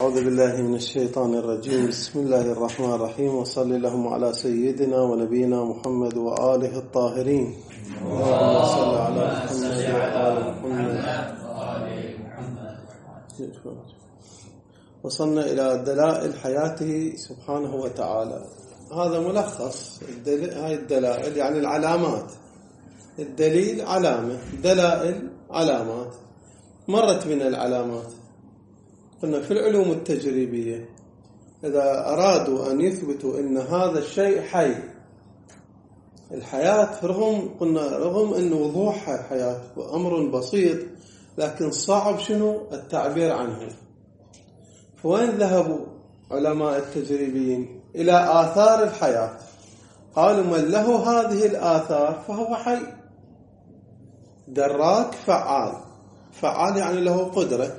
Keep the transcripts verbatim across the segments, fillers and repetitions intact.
أعوذ بالله من الشيطان الرجيم. بسم الله الرحمن الرحيم، وصلى اللهم على سيدنا ونبينا محمد وآله الطاهرين. اللهم صل على محمد وآل محمد. وصلنا إلى دلائل حياته سبحانه وتعالى. هذا ملخص هاي الدلائل، يعني العلامات. الدليل علامة، دلائل علامات. مرت من العلامات قلنا في العلوم التجريبية إذا أرادوا أن يثبتوا أن هذا الشيء حي، الحياة رغم قلنا رغم أن وضوحها حياة وأمر بسيط، لكن صعب شنو التعبير عنه. فوين ذهبوا علماء التجريبيين؟ إلى آثار الحياة. قالوا من له هذه الآثار فهو حي. دراك فعال، فعال يعني له قدرة،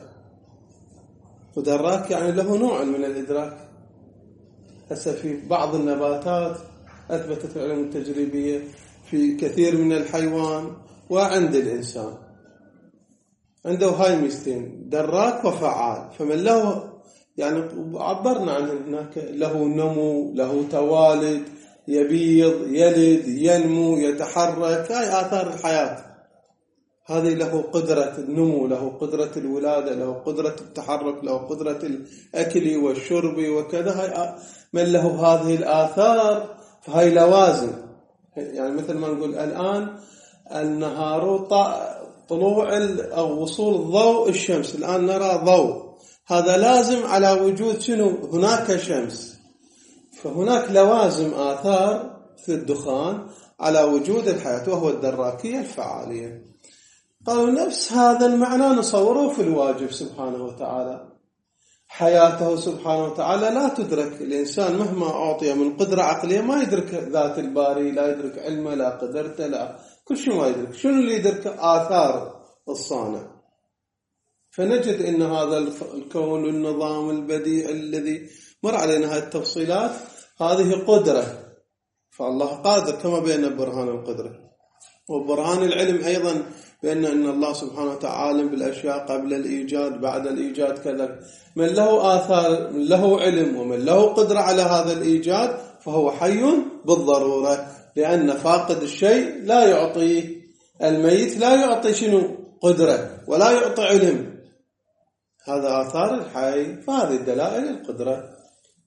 ودراك يعني له نوع من الإدراك. هسه في بعض النباتات أثبتت العلوم التجريبية في كثير من الحيوان وعند الإنسان عنده هاي ميزتين، دراك وفعال. فمن له يعني عبرنا عنه هناك، له نمو، له توالد، يبيض، يلد، ينمو، يتحرك، هاي آثار الحياة. هذه له قدرة النمو، له قدرة الولادة، له قدرة التحرك، له قدرة الأكل والشرب وكذا. هاي من له هذه الآثار فهي لوازم. يعني مثل ما نقول الآن النهار طلوع أو وصول ضوء الشمس، الآن نرى ضوء، هذا لازم على وجود شنو؟ هناك شمس. فهناك لوازم آثار في الدخان على وجود الحياة، وهو الدراكية الفعالية. قالوا نفس هذا المعنى نصوره في الواجب سبحانه وتعالى. حياته سبحانه وتعالى لا تدرك. الإنسان مهما أعطي من قدرة عقلية ما يدرك ذات الباري، لا يدرك علمه، لا قدرته، لا كل شيء ما يدرك. شنو اللي يدرك؟ آثار الصانع. فنجد إن هذا الكون والنظام البديع الذي مر علينا هذه التفصيلات هذه قدرة، فالله قادر كما بين برهان القدرة وبرهان العلم أيضا، بأن أن الله سبحانه وتعالى بالأشياء قبل الإيجاد بعد الإيجاد كذا. من له آثار، من له علم، ومن له قدرة على هذا الإيجاد فهو حي بالضرورة، لأن فاقد الشيء لا يعطي، الميت لا يعطي شنو؟ قدرة، ولا يعطي علم. هذا آثار الحي، فهذه الدلائل القدرة.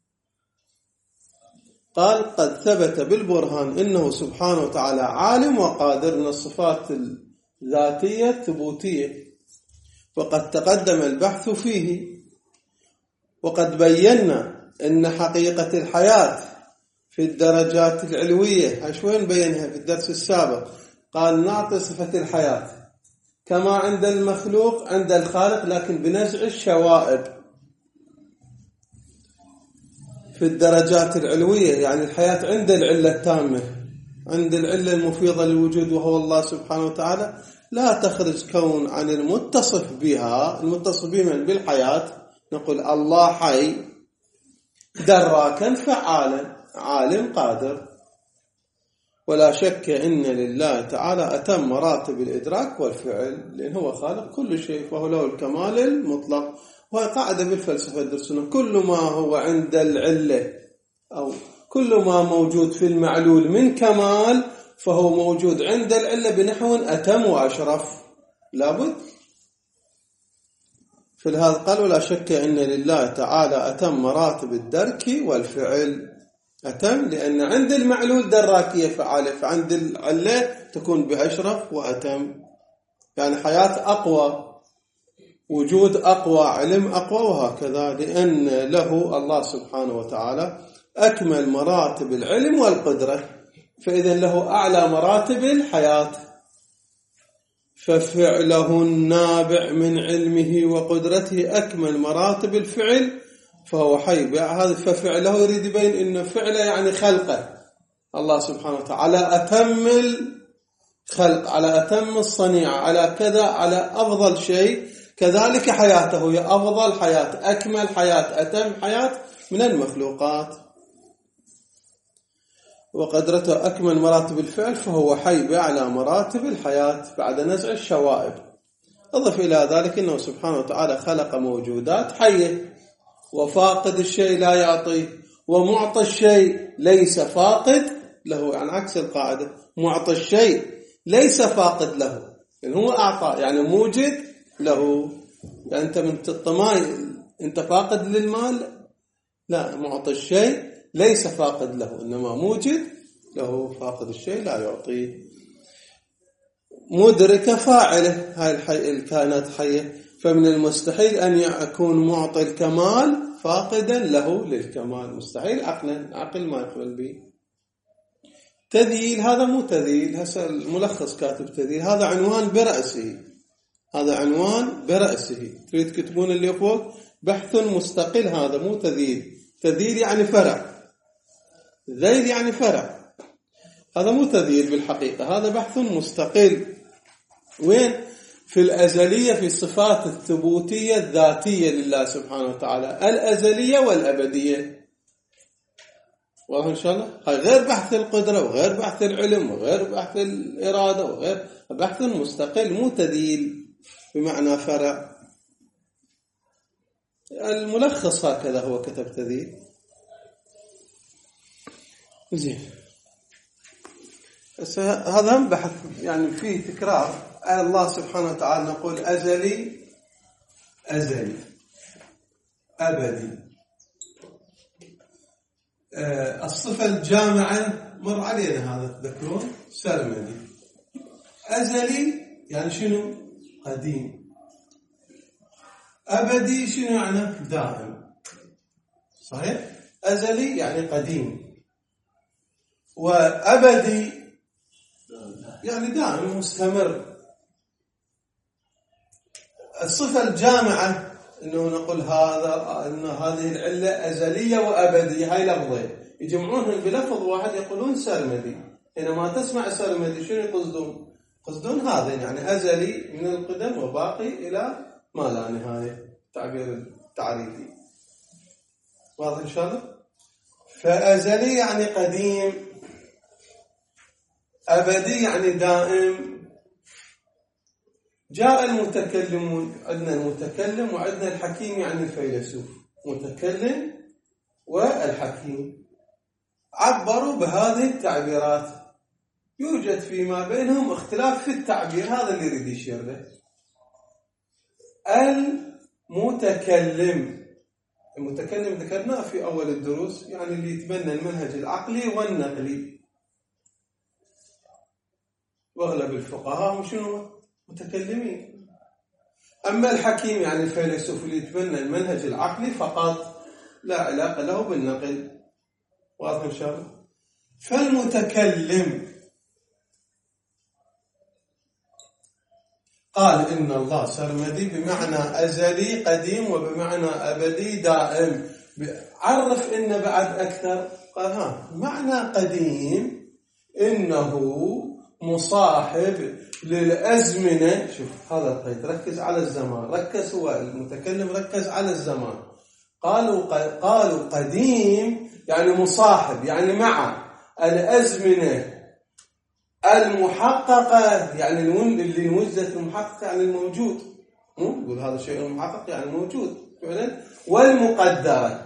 قال قد ثبت بالبرهان إنه سبحانه وتعالى عالم وقادر من الصفات الذاتية الثبوتية، وقد تقدم البحث فيه. وقد بينا أن حقيقة الحياة في الدرجات العلوية، عشوين بينها في الدرس السابق. قال نعطي صفة الحياة كما عند المخلوق عند الخالق، لكن بنزع الشوائب. في الدرجات العلوية يعني الحياة عند العلة التامة، عند العلة المفيضة للوجود وهو الله سبحانه وتعالى، لا تخرج كون عن المتصف بها، المتصف بها بالحياة. نقول الله حي، دراكا فعالا، عالم قادر. ولا شك إن لله تعالى أتم مراتب الإدراك والفعل، لأن هو خالق كل شيء، فهو له الكمال المطلق. وهي قاعدة بالفلسفة الدرسنا، كل ما هو عند العلة أو كل ما موجود في المعلول من كمال فهو موجود عند العلة بنحو أتم وأشرف، لابد. في هذا قال ولا شك إن لله تعالى أتم مراتب الدرك والفعل. أتم لأن عند المعلول دراكية فعالة، فعند العلة تكون بأشرف وأتم، يعني حياة أقوى، وجود أقوى، علم أقوى، وهكذا. لأن له الله سبحانه وتعالى أكمل مراتب العلم والقدرة، فإذا له أعلى مراتب الحياة. ففعله النابع من علمه وقدرته أكمل مراتب الفعل، فهو حي. هذا ففعله يريد يبين إنه فعله يعني خلقه الله سبحانه وتعالى على أتم الخلق، على أتم الصنيعة، على كذا، على أفضل شيء. كذلك حياته هي أفضل حياة، أكمل حياة، أتم حياة من المخلوقات. وقدرته أكمل مراتب الفعل، فهو حي بأعلى مراتب الحياة بعد نزع الشوائب. أضف إلى ذلك أنه سبحانه وتعالى خلق موجودات حية، وفاقد الشيء لا يعطيه، ومعطى الشيء ليس فاقد له، يعني عكس القاعدة، معطى الشيء ليس فاقد له، يعني هو أعطى يعني موجد له. يعني أنت من الطماي أنت فاقد للمال؟ لا، معطى الشيء ليس فاقد له، إنما موجد له. فاقد الشيء لا يعطيه. مدرك فاعله، هاي الحي... الكائنات حية، فمن المستحيل أن يكون معطي الكمال فاقدا له للكمال، مستحيل عقلا، عقل ما يقبل به. تذييل، هذا مو تذييل، هسه الملخص كاتب تذييل، هذا عنوان برأسه، هذا عنوان برأسه. تريد تكتبون اللي فوق بحث مستقل، هذا مو تذييل. تذييل يعني فرع، ذيل يعني فرع، هذا مو تذييل بالحقيقة، هذا بحث مستقل. وين؟ في الأزلية، في صفات الثبوتية الذاتية لله سبحانه وتعالى، الأزلية والأبدية. واضح إن شاء الله؟ هاي غير بحث القدرة وغير بحث العلم وغير بحث الإرادة وغير، بحث مستقل مو تذييل بمعنى فرع. الملخص هكذا هو كتب تذييل. زين، هذا هم بحث يعني فيه تكرار. الله سبحانه وتعالى نقول أزلي، أزلي، أبدي. الصفة الجامعة مر علينا هذا، تذكرون؟ سرمدي. أزلي يعني شنو؟ قديم. أبدي شنو يعني؟ دائم. صحيح؟ أزلي يعني قديم، وأبدي يعني دائم مستمر. الصفة الجامعة إنه نقول هذا، إن هذه العلة أزلية وأبدية، هاي لفظين يجمعونهم بلفظ واحد يقولون سرمدي. حينما تسمع سرمدي شنو يقصدون؟ يقصدون هذا يعني أزلي من القدم وباقي إلى ما لا نهاية، تعبير التعريفي. واضح إن شاء الله؟ فأزلي يعني قديم، أبدي يعني دائم. جاء المتكلمون، عندنا المتكلم وعندنا الحكيم يعني الفيلسوف، متكلم والحكيم، عبروا بهذه التعبيرات. يوجد فيما بينهم اختلاف في التعبير، هذا اللي يريد يشير له. المتكلم، المتكلم ذكرناه في أول الدروس، يعني اللي يتبنى المنهج العقلي والنقلي، واغلب الفقهاء شنو؟ متكلمين. أما الحكيم يعني الفيلسوف اللي يتبنى المنهج العقلي فقط، لا علاقة له بالنقل. واضح إن شاء الله؟ فالمتكلم قال إن الله سرمدي بمعنى أزلي قديم، وبمعنى أبدي دائم. عرف إن بعد أكثر، قال ها معنى قديم إنه مصاحب للأزمنة. شوف هذا القيد، ركز على الزمان، ركز، هو المتكلم ركز على الزمان. قالوا قالوا قديم يعني مصاحب، يعني مع الأزمنة المحققة، يعني اللي وجدت المحققة يعني الموجود، نقول هذا الشيء المحقق يعني موجود فعلا، والمقدرة.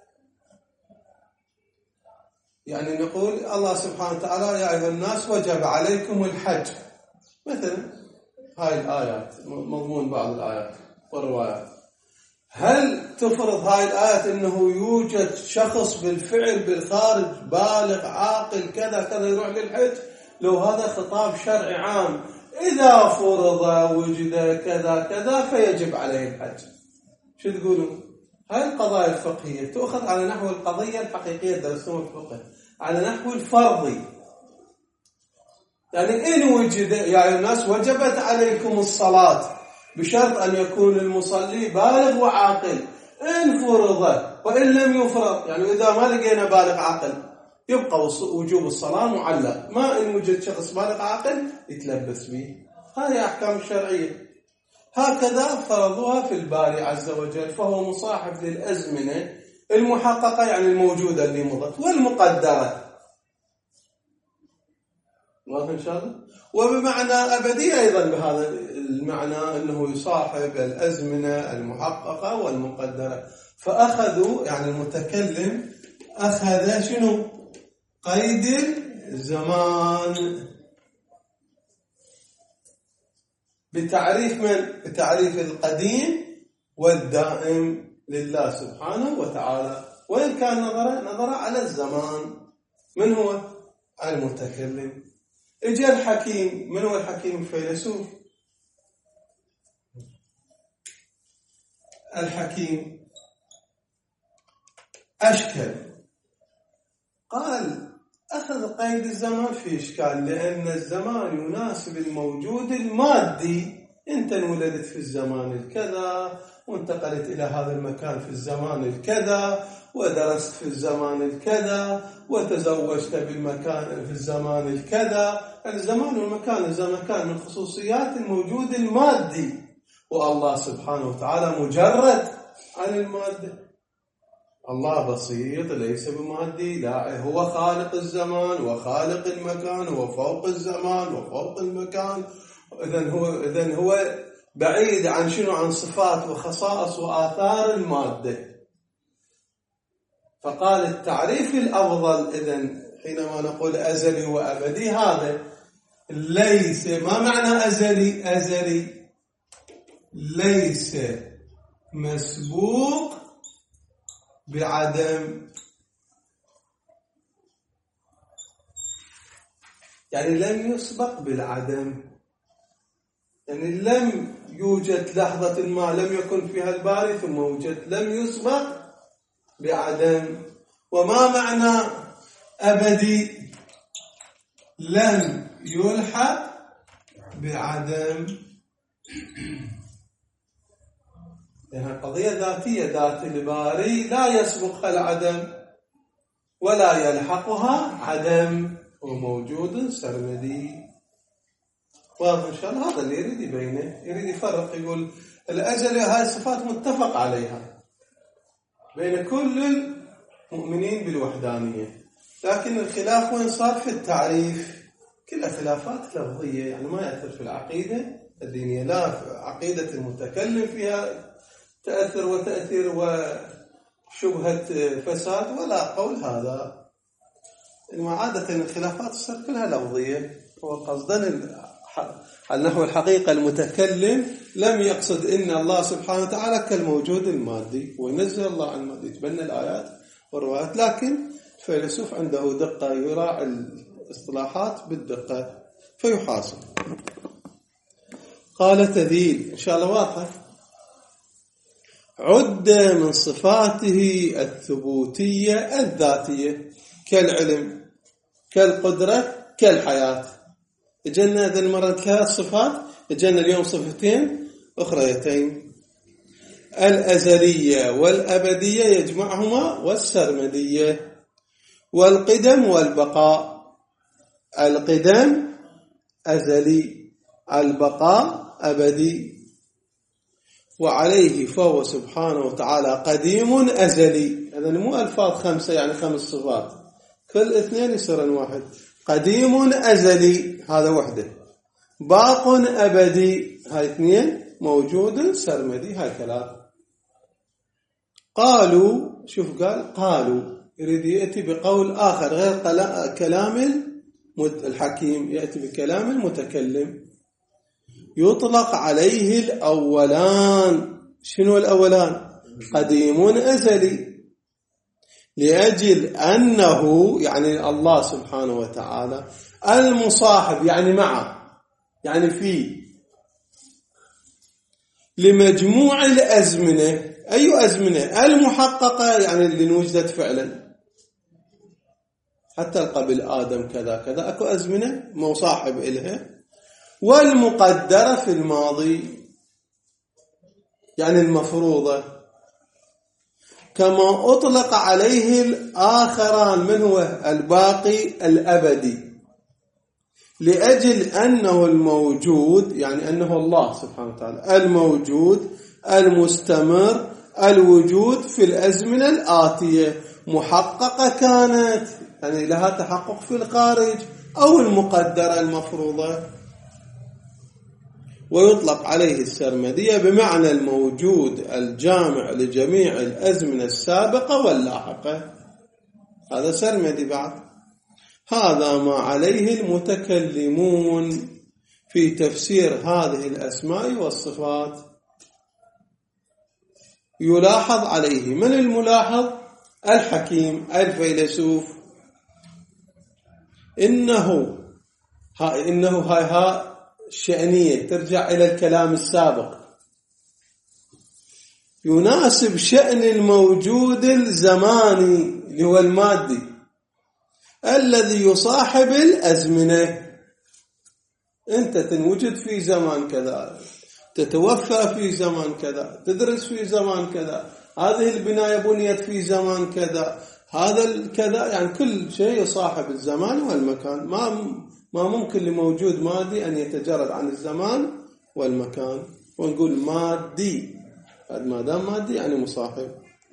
يعني نقول الله سبحانه وتعالى يا أيها الناس وجب عليكم الحج مثلا، هاي الآيات مضمون بعض الآيات والروايات. هل تفرض هاي الآيات أنه يوجد شخص بالفعل بالخارج بالغ عاقل كذا كذا يروح للحج؟ لو هذا خطاب شرعي عام، إذا فرض وجد كذا كذا فيجب عليه الحج. شو تقولون؟ هاي القضايا الفقهية تأخذ على نحو القضية الحقيقية درسوها الفقه، على نحو الفرضي. يعني إن وجد يا أيها الناس وجبت عليكم الصلاة بشرط أن يكون المصلي بالغ وعاقل. إن فرض وإن لم يفرض، يعني إذا ما لقينا بالغ عاقل يبقى وجوب الصلاة معلق، ما إن وجد شخص بالغ عاقل يتلبس به. هذه أحكام الشرعية، هكذا فرضوها في الباري عز وجل. فهو مصاحب للأزمنة المحققة يعني الموجودة اللي مضت، والمقدرة. واضح إن شاء الله؟ وبمعنى أبدي أيضا بهذا المعنى أنه يصاحب الأزمنة المحققة والمقدرة. فأخذوا يعني المتكلم أخذ شنو؟ قيد الزمان بتعريف من؟ بتعريف القديم والدائم لله سبحانه وتعالى، وإن كان نظر نظر على الزمان. من هو؟ المتكلم. اجى الحكيم. من هو الحكيم؟ الفيلسوف. الحكيم أشكل، قال أخذ قيد الزمان في إشكال، لأن الزمان يناسب الموجود المادي. أنت انولدت في الزمان الكذا، وانتقلت إلى هذا المكان في الزمان الكذا، ودرست في الزمان الكذا، وتزوجت بالمكان في الزمان الكذا. الزمان والمكان إذا مكان من خصوصيات الموجود المادي، والله سبحانه وتعالى مجرد عن المادة. الله بسيط ليس بمادي، لا، هو خالق الزمان وخالق المكان وفوق الزمان وفوق المكان. إذن هو إذن هو بعيد عن شنو؟ عن صفات وخصائص وآثار المادة. فقال التعريف الأفضل إذن حينما نقول أزلي وأبدي، هذا ليس، ما معنى أزلي؟ أزلي ليس مسبوق بعدم، يعني لم يسبق بالعدم، يعني لم يوجد لحظة ما لم يكن فيها الباري ثم وجد، لم يسبق بعدم. وما معنى أبدي؟ لم يلحق بعدم، لأنها قضية ذاتية، ذات الباري لا يسبقها العدم ولا يلحقها عدم، وموجود سرمدي. واضح إن شاء الله؟ هذا اللي يريد يبينه، يريد يفرق، يقول الأزل هاي الصفات متفق عليها بين كل المؤمنين بالوحدانية، لكن الخلاف وين صار؟ في التعريف. كلها خلافات لفظية، يعني ما يأثر في العقيدة الدينية، لا في عقيدة المتكلم فيها تأثر وتأثير وشبهة فساد، ولا قول هذا. إنما عادة الخلافات تصير كلها لفظية. هو قصدنا على نحو الحقيقة المتكلم لم يقصد إن الله سبحانه وتعالى كالموجود المادي، وينزل الله عن المادي، يتبنى الآيات والروايات، لكن الفيلسوف عنده دقة، يراعي الاصطلاحات بالدقة فيحاسب. قال تذيل، إن شاء الله واضح. عد من صفاته الثبوتية الذاتية كالعلم كالقدرة كالحياة. اجلنا هذه المرة ثلاث صفات، اجلنا اليوم صفتين أخريتين، الأزلية والأبدية يجمعهما، والسرمدية، والقدم والبقاء. القدم أزلي، البقاء أبدي. وعليه فهو سبحانه وتعالى قديم أزلي. هذا مو ألفاظ خمسة يعني خمس صفات، كل اثنين يصيرن واحد. قديم أزلي هذا وحده، باق أبدي هاي اثنين، موجود سرمدي هاي ثلاث. قالوا، شوف قال قالوا، يريد يأتي بقول آخر غير كلام الحكيم، يأتي بكلام المتكلم. يطلق عليه الأولان. شنو الأولان؟ قديم أزلي، لأجل أنه يعني الله سبحانه وتعالى المصاحب، يعني معه، يعني فيه، لمجموع الأزمنة. أي أزمنة؟ المحققة، يعني اللي وجدت فعلا، حتى قبل آدم كذا كذا أكو أزمنة مصاحب إلها، والمقدرة في الماضي، يعني المفروضة. كما أطلق عليه الآخران، من هو؟ الباقي الأبدي، لأجل أنه الموجود، يعني أنه الله سبحانه وتعالى الموجود المستمر الوجود في الأزمنة الآتية، محققة كانت، يعني لها تحقق في الخارج، أو المقدرة المفروضة. ويطلق عليه السرمدية بمعنى الموجود الجامع لجميع الأزمنة السابقة واللاحقة. هذا سرمدي بعد. هذا ما عليه المتكلمون في تفسير هذه الأسماء والصفات. يلاحظ عليه من الملاحظ؟ الحكيم الفيلسوف. إنه ها إنه هاي ها شأنية ترجع إلى الكلام السابق، يناسب شأن الموجود الزماني اللي هو المادي الذي يصاحب الأزمنة. أنت تنوجد في زمان كذا، تتوفى في زمان كذا، تدرس في زمان كذا، هذه البناية بنيت في زمان كذا، هذا الكذا، يعني كل شيء يصاحب الزمان والمكان. ما ما ممكن لموجود مادي أن يتجرد عن الزمان والمكان ونقول مادي. ما دام مادي يعني مصاحب.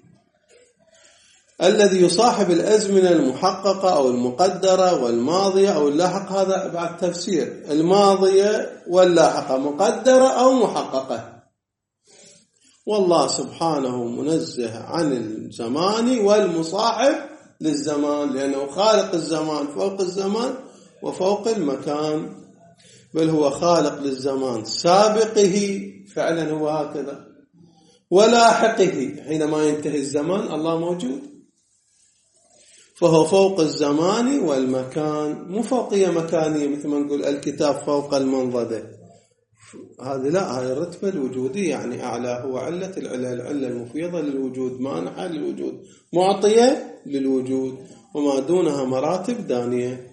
الذي يصاحب الأزمنة المحققة أو المقدرة والماضية أو اللاحقة. هذا بعد تفسير الماضية واللاحقة مقدرة أو محققة. والله سبحانه منزه عن الزمان والمصاحب للزمان، لأنه خالق الزمان فوق الزمان وفوق المكان، بل هو خالق للزمان سابقه فعلا هو هكذا، ولاحقه حينما ينتهي الزمان الله موجود، فهو فوق الزمان والمكان. مو فوقية مكانية مثل ما نقول الكتاب فوق المنضدة، هذه لا، هاي الرتبة الوجودية يعني أعلى. هو علة العلة، العلة المفيضة للوجود، مانحة للوجود، معطية للوجود، وما دونها مراتب دانية.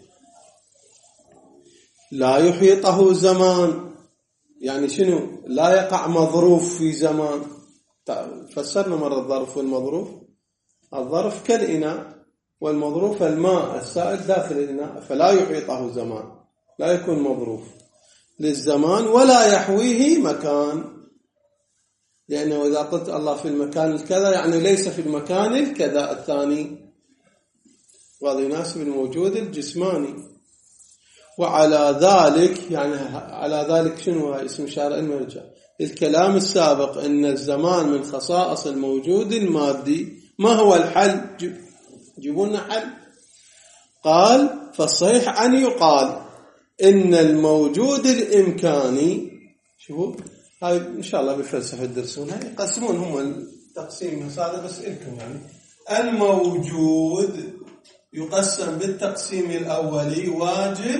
لا يحيطه زمان، يعني شنو؟ لا يقع مظروف في زمان. فسرنا مرة الظرف والمظروف. الظرف كالإناء والمظروف الماء السائل داخل الإناء، فلا يحيطه زمان، لا يكون مظروف للزمان ولا يحويه مكان، لأنه إذا قلت الله في المكان الكذا يعني ليس في المكان الكذا الثاني، وهذا يناسب الموجود الجسماني. وعلى ذلك يعني على ذلك شنو اسم إشارة المرجع الكلام السابق أن الزمان من خصائص الموجود المادي. ما هو الحل؟ جيبونا حل. قال فالصحيح أن يقال إن الموجود الإمكاني، شوفوا هاي إن شاء الله بالفلسفة تدرسونها، يقسمون هم التقسيم هذا بس إلكم. يعني الموجود يقسم بالتقسيم الأولي واجب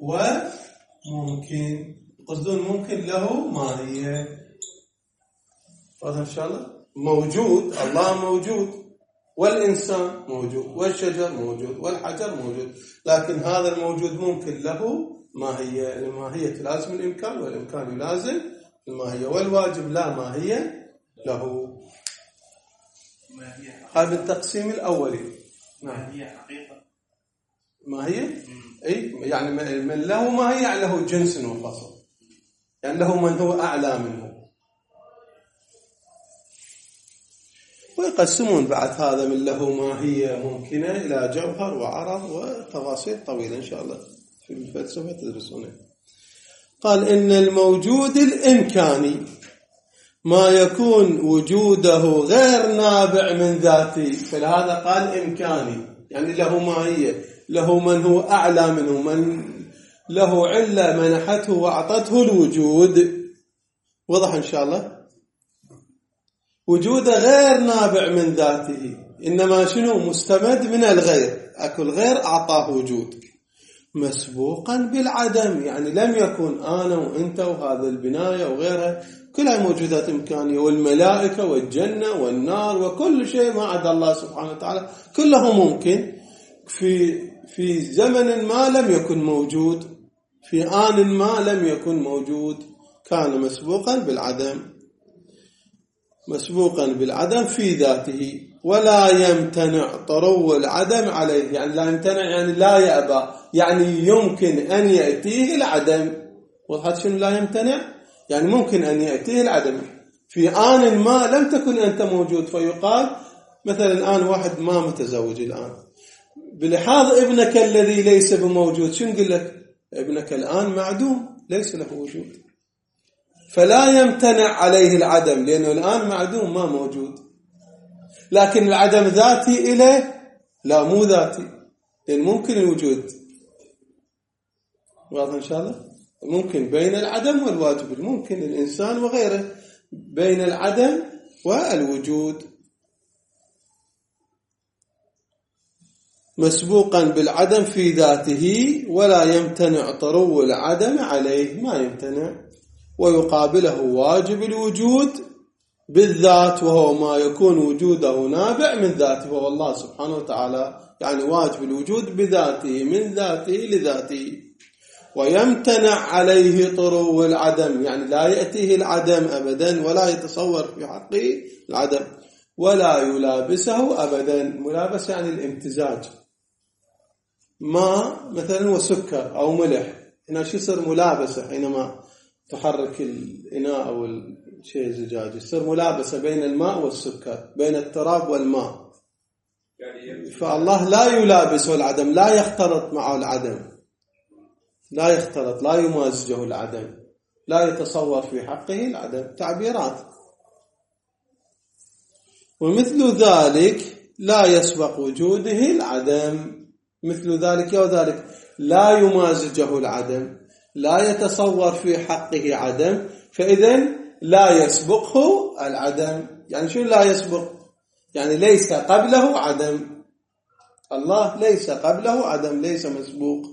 وممكن. قصدون ممكن له ماهية. هذا إن شاء الله موجود، الله موجود، والإنسان موجود، والشجر موجود، والحجر موجود، لكن هذا الموجود ممكن له ماهية. الماهية لازم الإمكان، والإمكان يلازم الماهية، والواجب لا ماهية له. هذا التقسيم الأولي. ماهية حقيقة ماهية أي يعني من له ماهية يعني له جنس وفصل، يعني له من هو أعلى منه. ويقسمون بعد هذا من له ماهية ممكنة إلى جوهر وعرض وتفاصيل طويلة إن شاء الله في الفلسفة تدرسونها. قال إن الموجود الإمكاني ما يكون وجوده غير نابع من ذاته، فلهذا قال إمكاني يعني له ماهية، له من هو أعلى منه، من له علة منحته وأعطته الوجود. وضح إن شاء الله. وجوده غير نابع من ذاته، إنما شنو؟ مستمد من الغير. أكل غير أعطاه وجود مسبوقا بالعدم، يعني لم يكن أنا وإنت وهذا البناية وغيرها كلها موجودات إمكانية، والملائكة والجنة والنار وكل شيء ما عدا الله سبحانه وتعالى كله ممكن. في في زمن ما لم يكن موجود، في آن ما لم يكن موجود، كان مسبوقا بالعدم، مسبوقا بالعدم في ذاته، ولا يمتنع طرو العدم عليه. يعني لا يمتنع يعني لا يأبى، يعني يمكن أن يأتيه العدم. وضحت شنو لا يمتنع؟ يعني ممكن أن يأتيه العدم في آن ما لم تكن أنت موجود. فيقال مثلا الآن واحد ما متزوج الآن، بلحاظ ابنك الذي ليس بموجود، شو نقول لك؟ ابنك الآن معدوم، ليس له وجود. فلا يمتنع عليه العدم، لأنه الآن معدوم ما موجود. لكن العدم ذاتي إليه؟ لا، مو ذاتي، لأن ممكن الوجود. واضح إن شاء الله؟ ممكن بين العدم والواجب، ممكن الإنسان وغيره، بين العدم والوجود، مسبوقا بالعدم في ذاته، ولا يمتنع طرو العدم عليه، ما يمتنع. ويقابله واجب الوجود بالذات، وهو ما يكون وجوده نابع من ذاته، وهو الله سبحانه وتعالى. يعني واجب الوجود بذاته، من ذاته لذاته. ويمتنع عليه طرو العدم، يعني لا يأتيه العدم أبدا، ولا يتصور في حقه العدم، ولا يلابسه أبدا. ملابسة يعني الامتزاج، ماء مثلا وسكر أو ملح، هنا شو يصير ملابسة؟ حينما تحرك الإناء أو الشيء الزجاجي يصير ملابسة بين الماء والسكر، بين التراب والماء. فالله لا يلابسه العدم، لا يختلط معه العدم، لا يختلط، لا يمازجه العدم، لا يتصور في حقه العدم. تعبيرات. ومثل ذلك لا يسبق وجوده العدم، مثل ذلك وذلك لا يمازجه العدم، لا يتصور في حقه عدم، فإذن لا يسبقه العدم. يعني شو لا يسبق؟ يعني ليس قبله عدم. الله ليس قبله عدم، ليس مسبوق،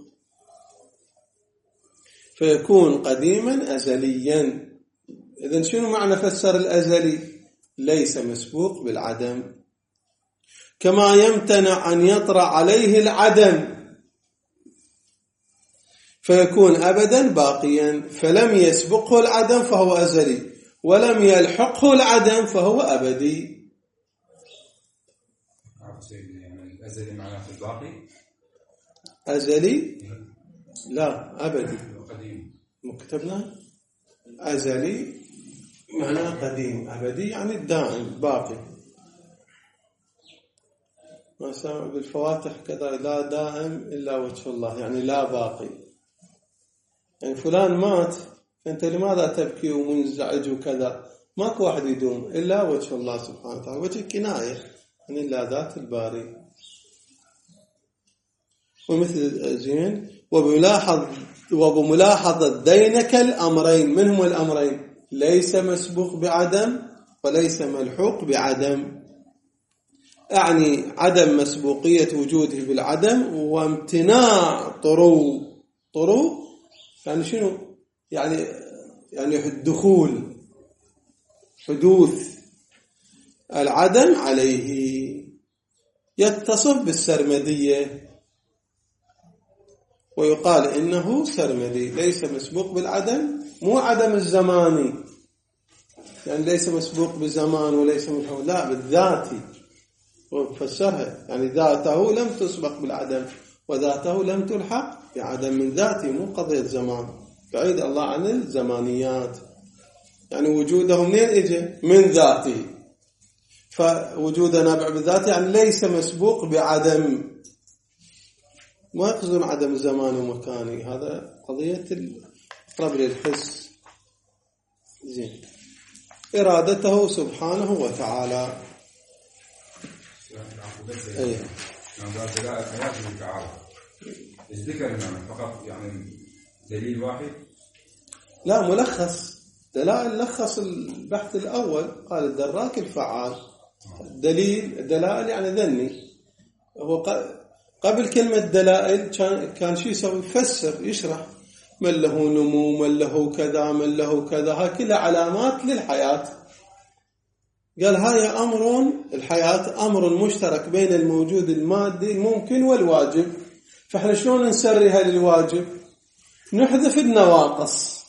فيكون قديما أزليا. إذن شنو معنى فسر الأزلي؟ ليس مسبوق بالعدم. كما يمتنع أن يطرأ عليه العدم فيكون أبدا باقيا، فلم يسبقه العدم فهو أزلي، ولم يلحقه العدم فهو أبدي. يعني أزلي معناه في الباقي؟ أزلي لا، أبدي. قديم مكتبنا أزلي معناه قديم، أبدي يعني الدائم باقي. مثلا بالفواتح كذا، لا دائم إلا وجه الله، يعني لا باقي. يعني فلان مات، فأنت لماذا تبكي ومنزعج وكذا؟ ماكو واحد يدوم إلا وجه الله سبحانه وتعالى. وجه كناية يعني لا ذات الباري. ومثل زين وبملاحظ وبملاحظة ذينك الأمرين، منهم الأمرين ليس مسبوق بعدم وليس ملحوق بعدم. أعني عدم مسبوقية وجوده بالعدم، وامتناع طرو طرو يعني شنو؟ يعني يعني الدخول، حدوث العدم عليه. يتصف بالسرمدية، ويقال إنه سرمدي، ليس مسبوق بالعدم، مو عدم الزماني، يعني ليس مسبوق بالزمان وليس ملحوق، لا بالذاتي. وفسرها يعني ذاته لم تسبق بالعدم، وذاته لم تلحق بعدم من ذاته، مو قضية زمان، بعيد الله عن الزمانيات. يعني وجوده منين اجى؟ من ذاته، فوجوده نابع بذاته، يعني ليس مسبوق بعدم، ما يقصدون عدم الزمان ومكاني، هذا قضية القرب للحس. زين. إرادته سبحانه وتعالى. ايه يعني دلائل الحياة بالتعارض الذكر هنا فقط، يعني دليل واحد؟ لا، ملخص دلائل. لخص البحث الأول، قال الدراك الفعال. دليل دلائل يعني ذني. هو قبل كلمة دلائل كان كان شو يسوي؟ يفسر، يشرح من له نمو، من له كذا، من له كذا، هاي كلها علامات للحياة. قال هاي أمر الحياة أمر مشترك بين الموجود المادي الممكن والواجب. فإحنا شلون نسريها للواجب؟ نحذف النواقص،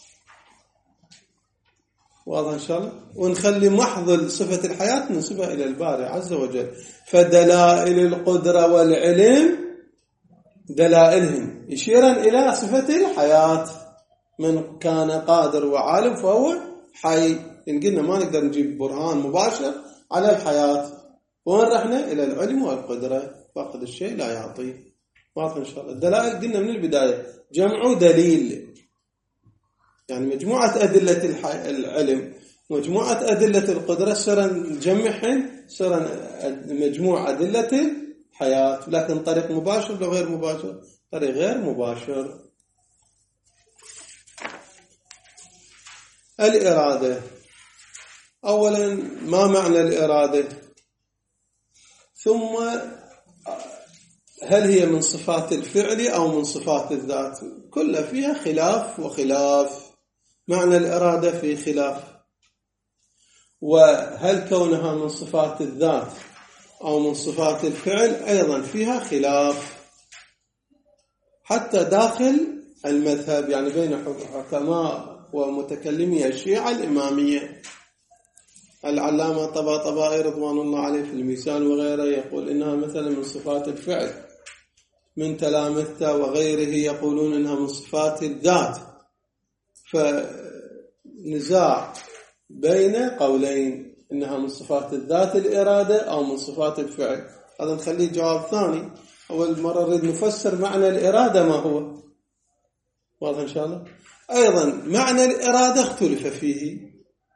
واضح إن شاء الله، ونخلي محض صفة الحياة ننسبها إلى الباري عز وجل. فدلائل القدرة والعلم دلائلهم يشيرا إلى صفة الحياة. من كان قادر وعالم فهو حي. إن قلنا ما نقدر نجيب برهان مباشر على الحياة، وين رحنا؟ إلى العلم والقدرة. فقد الشيء لا يعطيه. واضح إن شاء الله. الدلائل قلنا من البداية جمع دليل، يعني مجموعة أدلة العلم، مجموعة أدلة القدرة، صرنا نجمعهن، صرنا مجموعة أدلة الحياة، لكن طريق مباشر ولا غير مباشر؟ طريق غير مباشر. الإرادة، أولا ما معنى الإرادة؟ ثم هل هي من صفات الفعل أو من صفات الذات؟ كلها فيها خلاف وخلاف، معنى الإرادة في خلاف. وهل كونها من صفات الذات أو من صفات الفعل أيضا فيها خلاف، حتى داخل المذهب، يعني بين حكماء ومتكلمي الشيعة الإمامية. العلامة طباطبائي رضوان الله عليه في الميزان وغيره يقول إنها مثلا من صفات الفعل، من تلامذته وغيره يقولون إنها من صفات الذات. فنزاع بين قولين، إنها من صفات الذات الإرادة أو من صفات الفعل. هذا نخليه جواب ثاني. أول مرة نريد نفسر معنى الإرادة ما هو، واضح إن شاء الله. أيضا معنى الإرادة اختلف فيه،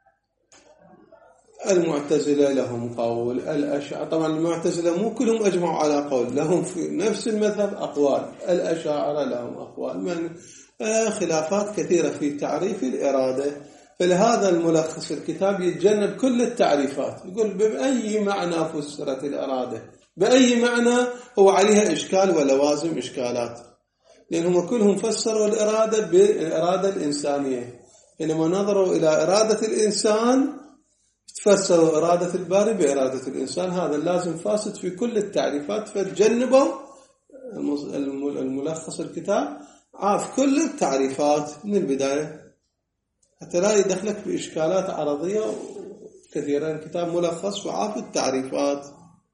المعتزلة لهم قول، الأشاعرة طبعا المعتزلة مو كلهم أجمعوا على قول، لهم في نفس المذهب أقوال، الأشاعرة لهم أقوال، من خلافات كثيرة في تعريف الإرادة. فلهذا الملخص الكتاب يتجنب كل التعريفات، يقول بأي معنى فسرت الإرادة، بأي معنى هو عليها إشكال ولوازم إشكالات، لأنهم كلهم فسروا الإرادة بالإرادة الإنسانية. حينما نظروا إلى إرادة الإنسان تفسروا إرادة الباري بإرادة الإنسان. هذا لازم فاسد في كل التعريفات، فتجنبوا الملخص الكتاب عاف كل التعريفات من البداية حتى لا يدخلك بإشكالات عرضية كثيرة. الكتاب ملخص وعاف التعريفات.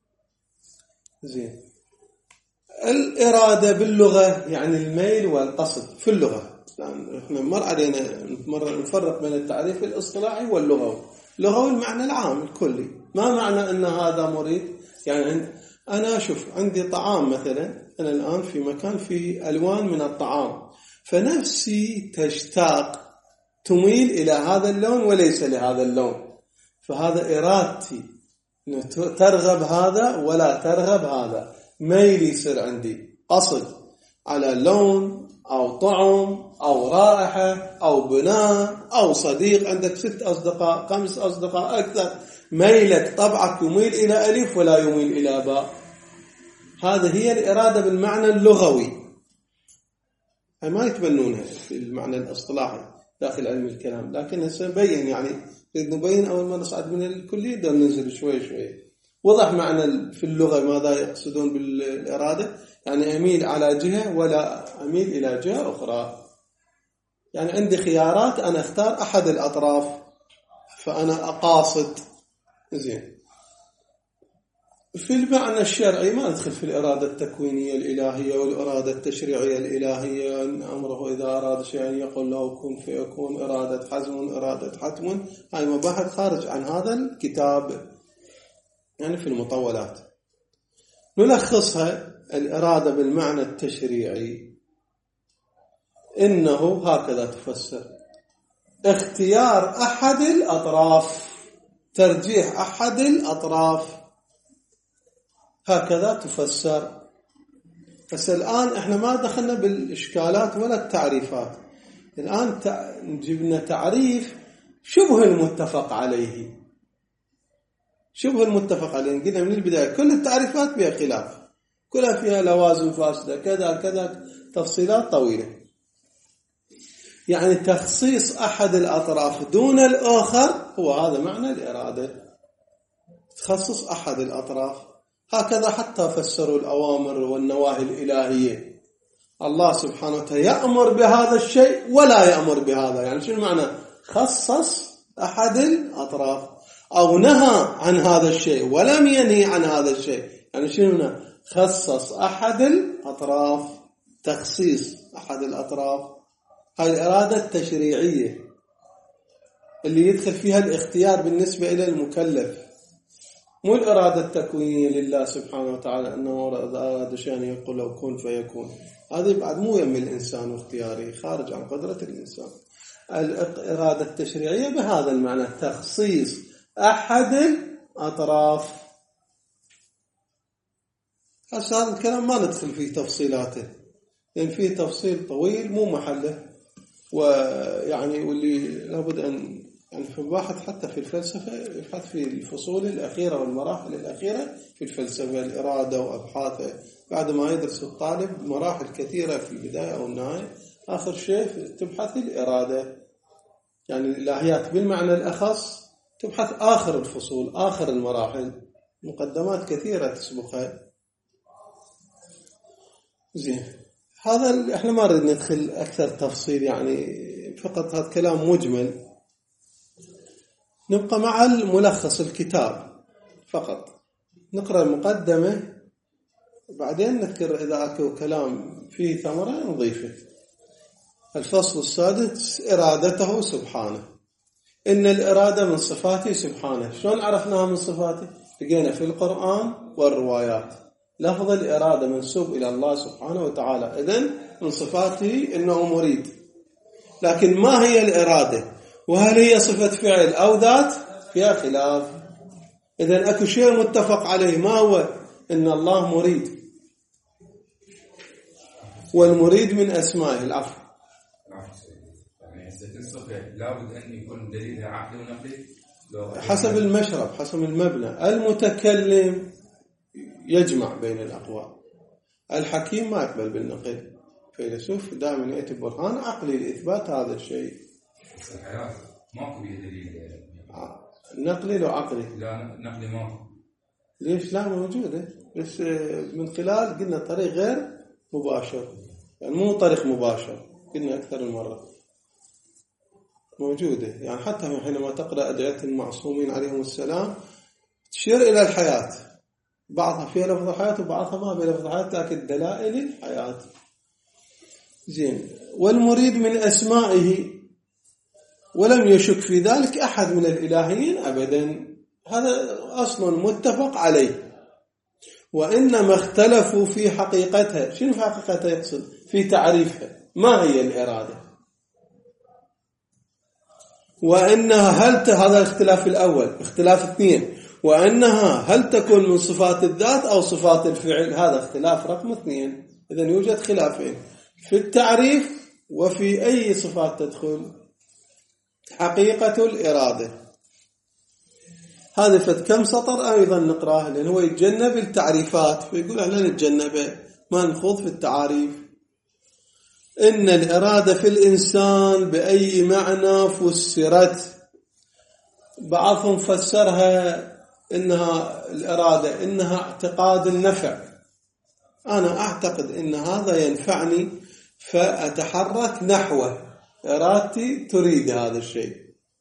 زين. الإرادة باللغة يعني الميل والقصد في اللغة، يعني احنا مر علينا نفرق بين التعريف الاصطلاحي واللغوي. لغوي المعنى العام الكلي، ما معنى أن هذا مريد؟ يعني أنا أشوف عندي طعام مثلا، أنا الآن في مكان فيه ألوان من الطعام، فنفسي تشتاق تميل إلى هذا اللون وليس لهذا اللون، فهذا إرادتي ترغب هذا ولا ترغب هذا، ميل يصير عندي قصد على لون أو طعم أو رائحة أو بناء أو صديق. عندك ست أصدقاء خمس أصدقاء أكثر، ميلك طبعك يميل إلى ألف ولا يميل إلى باء. هذه هي الإرادة بالمعنى اللغوي، ما يتبنونها في المعنى الاصطلاحي داخل علم الكلام، لكن سنبين يعني نبين أول ما نصعد من الكلية ده ننزل شوي شوي. وضح معنى في اللغة ماذا يقصدون بالإرادة، يعني أميل على جهة ولا أميل إلى جهة أخرى. يعني عندي خيارات، أنا أختار أحد الأطراف فأنا أقاصد. زين. في المعنى الشرعي ما ندخل في الإرادة التكوينية الإلهية والإرادة التشريعية الإلهية، أن أمره إذا أراد شيئا يقول له كن فيكون، إرادة حزم إرادة حتم، هاي مباحث خارج عن هذا الكتاب يعني في المطولات. نلخصها. الإرادة بالمعنى التشريعي إنه هكذا تفسر: اختيار أحد الأطراف، ترجيح أحد الأطراف، هكذا تفسر. بس الآن إحنا ما دخلنا بالإشكالات ولا التعريفات، الآن جبنا تعريف شبه المتفق عليه. شبه المتفق عليه قلنا من البداية كل التعريفات بها خلاف، كلها فيها لوازم فاسدة كذا كذا، تفصيلات طويلة. يعني تخصيص أحد الأطراف دون الآخر هو هذا معنى الإرادة، تخصص أحد الأطراف. هكذا حتى فسروا الأوامر والنواهي الإلهية. الله سبحانه وتعالى يأمر بهذا الشيء ولا يأمر بهذا، يعني شنو معنى خصص أحد الأطراف، أو نهى عن هذا الشيء ولم ينهي عن هذا الشيء، يعني شنو خصص أحد الأطراف، تخصيص أحد الأطراف. هاي الإرادة التشريعية اللي يدخل فيها الاختيار بالنسبة إلى المكلف، مو الإرادة التكوينية لله سبحانه وتعالى أنه أراد شيئا يقول له كن فيكون. هذه بعد مو يم الإنسان واختياري، خارج عن قدرة الإنسان. الإرادة التشريعية بهذا المعنى، تخصيص أحد الأطراف. هذا الكلام ما ندخل فيه تفصيلاته، لأن يعني فيه تفصيل طويل مو محله، ويعني واللي لابد أن يعني في الباحث حتى في الفلسفة يبحث في الفصول الأخيرة والمراحل الأخيرة في الفلسفة، الإرادة وأبحاثه، بعد ما يدرس الطالب مراحل كثيرة في البداية أو النهاية، آخر شيء تبحث الإرادة، يعني الإلهيات بالمعنى الأخص تبحث آخر الفصول، آخر المراحل، مقدمات كثيرة تسبقها. زين، هذا احنا ما نريد ندخل أكثر تفصيل، يعني فقط هذا كلام مجمل. نبقى مع الملخص الكتاب فقط، نقرأ المقدمة بعدين نذكر إذا أكو كلام فيه ثمرة نضيفه. الفصل السادس: إرادته سبحانه. إن الإرادة من صفاته سبحانه. شلون عرفناها من صفاته؟ لقينا في القرآن والروايات لفظ الإرادة منسوب إلى الله سبحانه وتعالى، إذن من صفاته إنه مريد. لكن ما هي الإرادة؟ وهل هي صفة فعل أو ذات؟ فيها خلاف. إذن أكو شيء متفق عليه، ما هو؟ إن الله مريد، والمريد من أسمائه. العفو. لابد أن يكون دليلها عقلي ونقلي حسب المشرب، حسب المبنى. المتكلم يجمع بين الأقوال، الحكيم ما يقبل بالنقل، فيلسوف دائما يأتي برهان عقلي لإثبات هذا الشيء. بس الحياة ماكو بيه دليل نقلي لو عقلي؟ لا، نقلي ماكو. ليش؟ لا، موجودة، بس من خلال قلنا طريق غير مباشر، يعني مو طريق مباشر، قلنا أكثر من مرة موجودة. يعني حتى حينما تقرأ أدعية المعصومين عليهم السلام تشير إلى الحياة، بعضها فيها لفظ الحياة وبعضها ما فيها لفظ الحياة، لكن دلائل الحياة. زين. والمريد من أسمائه، ولم يشك في ذلك أحد من الإلهيين أبدا، هذا أصل متفق عليه. وإنما اختلفوا في حقيقتها. شنو في حقيقتها يقصد؟ في تعريفها. ما هي الإرادة؟ وإنها هل ت... هذا الاختلاف الأول. اختلاف اثنين: وأنها هل تكون من صفات الذات أو صفات الفعل؟ هذا اختلاف رقم اثنين. إذن يوجد خلافين في التعريف وفي أي صفات تدخل حقيقة الإرادة. هذا فت كم سطر أيضا نقراه، لأن هو يتجنب التعريفات، فيقول احنا نتجنبه ما نخوض في التعاريف. إن الإرادة في الإنسان بأي معنى فسرت. بعضهم فسرها إنها الإرادة إنها اعتقاد النفع، أنا أعتقد إن هذا ينفعني فأتحرك نحوه، إرادتي تريد هذا الشيء.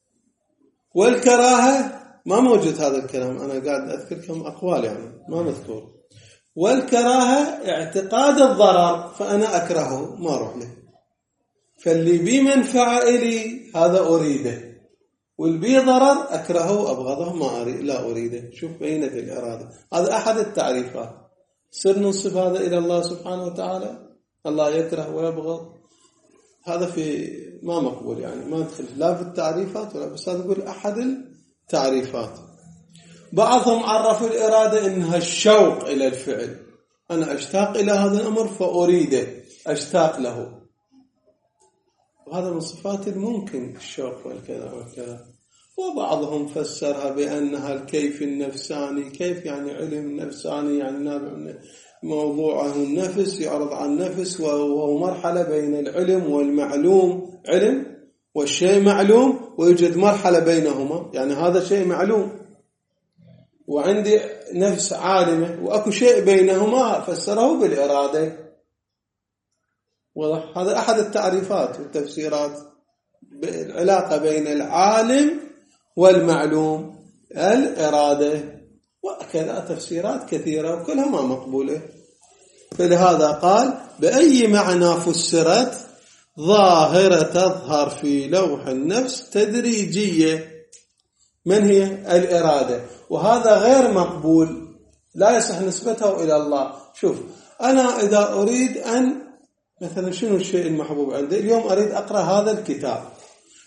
والكراهة ما موجود هذا الكلام، أنا قاعد أذكر كم أقوال يعني ما مذكور. والكراهة اعتقاد الضرر، فأنا أكرهه ما أروح له، فاللي بي منفعة إلي هذا أريده، والبي ضرر أكرهه أبغضه ما أريد لا أريده. شوف بينة الإرادة. هذا أحد التعريفات. صر ننصف هذا إلى الله سبحانه وتعالى، الله يكره ويبغض، هذا في ما مقبول، يعني ما ندخل لا في التعريفات ولا، بس هذا يقول أحد التعريفات. بعضهم عرفوا الإرادة إنها الشوق إلى الفعل، أنا أشتاق إلى هذا الأمر فأريده، أشتاق له، وهذا من صفات الممكن الشوق والكذا والكذا. وبعضهم فسرها بأنها الكيف النفساني. كيف يعني علم نفساني، يعني نابع موضوعه النفس، يعرض عن النفس، وهو مرحلة بين العلم والمعلوم، علم والشيء معلوم، ويوجد مرحلة بينهما، يعني هذا شيء معلوم وعندي نفس عالمة وأكو شيء بينهما، فسره بالإرادة. واضح؟ هذا أحد التعريفات والتفسيرات، العلاقة بين العالم والمعلوم، الإرادة، وكذا تفسيرات كثيرة وكلها ما مقبولة. فلهذا قال بأي معنى فسرت ظاهرة تظهر في لوح النفس تدريجية. من هي؟ الإرادة. وهذا غير مقبول، لا يصح نسبته إلى الله. شوف، أنا إذا أريد أن مثلا شنو الشيء المحبوب عندي اليوم، أريد أقرأ هذا الكتاب،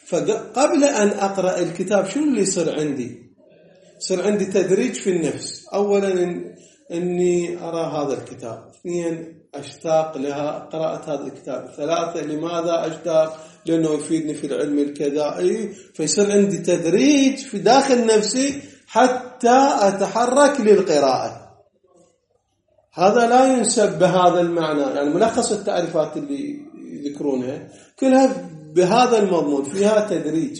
فقبل أن أقرأ الكتاب شنو اللي يصير عندي؟ يصير عندي تدريج في النفس. أولا إن أني أرى هذا الكتاب، اثنين أشتاق لها قراءة هذا الكتاب، ثلاثة لماذا أشتاق؟ لأنه يفيدني في العلم الكذائي. فيصير عندي تدريج في داخل نفسي حتى أتحرك للقراءة. هذا لا ينسب بهذا المعنى، يعني ملخص التعريفات اللي يذكرونها كلها بهذا المضمون، فيها تدريج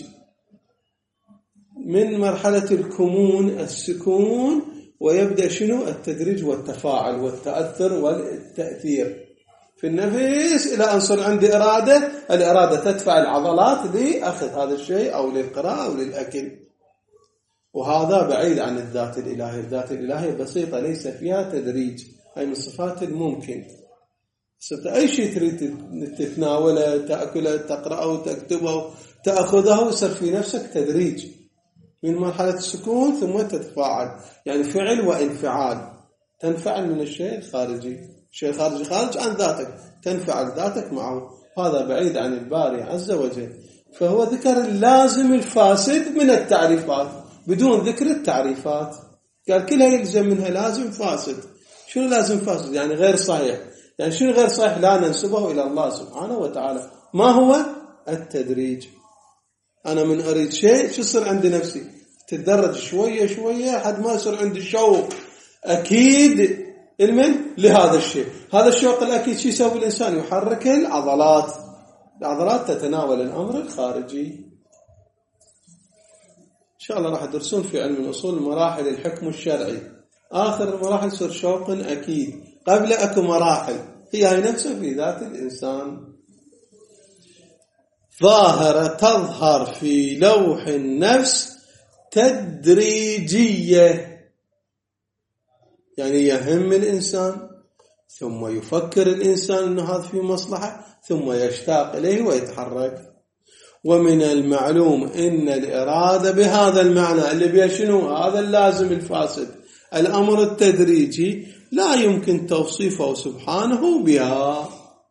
من مرحلة الكمون السكون، ويبدأ شنو التدريج والتفاعل والتأثر والتأثير في النفس إلى أن صار عندي إرادة. الإرادة تدفع العضلات لأخذ هذا الشيء أو للقراءة أو للأكل. وهذا بعيد عن الذات الإلهية. الذات الإلهية بسيطة ليس فيها تدريج، هي من صفات الممكن. أي شيء تريد تتناوله، تأكله، تقرأه، تكتبه، تأخذه، يصير في نفسك تدريج من مرحلة السكون ثم تتفاعل، يعني فعل وانفعال. تنفعل من الشيء الخارجي، الشيء الخارجي خارج عن ذاتك، تنفعل ذاتك معه. هذا بعيد عن الباري عز وجل. فهو ذكر اللازم الفاسد من التعريفات بدون ذكر التعريفات. قال كلها يلزم منها لازم فاسد. شنو لازم فاسد؟ يعني غير صحيح. يعني شنو غير صحيح؟ لا ننسبه إلى الله سبحانه وتعالى. ما هو التدريج؟ أنا من أريد شيء شو يصير عندي نفسي؟ تتدرج شوية شوية حد ما يصير عندي شوق أكيد المن لهذا الشيء. هذا الشوق الأكيد شو يسوي الإنسان؟ يحرك العضلات. العضلات تتناول الأمر الخارجي. إن شاء الله راح تدرسون في علم الأصول مراحل الحكم الشرعي. آخر المراحل يصير شوق أكيد. قبل أكو مراحل هي هي نفسها في ذات الإنسان. ظاهرة تظهر في لوح النفس تدريجية، يعني يهم الإنسان ثم يفكر الإنسان أنه هذا فيه مصلحة ثم يشتاق إليه ويتحرك. ومن المعلوم أن الإرادة بهذا المعنى اللي بيشنو هذا اللازم الفاسد الأمر التدريجي لا يمكن توصيفه سبحانه بها،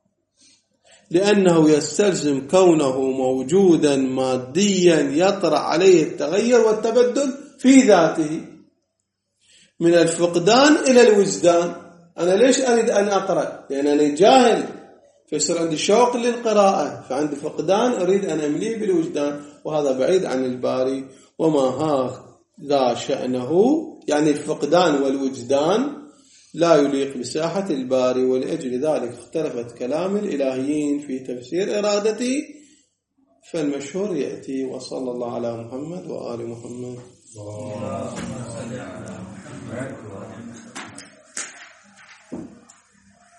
لأنه يستلزم كونه موجودا ماديا يطرأ عليه التغير والتبدل في ذاته من الفقدان إلى الوجدان. أنا ليش أريد أن أقرأ؟ لأن أنا جاهل فيصير عندي شوق للقراءة، فعندي فقدان أريد أن أمليه بالوجدان، وهذا بعيد عن الباري. وما هذا شأنه، يعني الفقدان والوجدان لا يليق بساحة الباري. ولأجل ذلك اختلفت كلام الإلهيين في تفسير إرادتي، فالمشهور يأتي. وصلى الله على محمد وآل محمد. اللهم صل على محمد.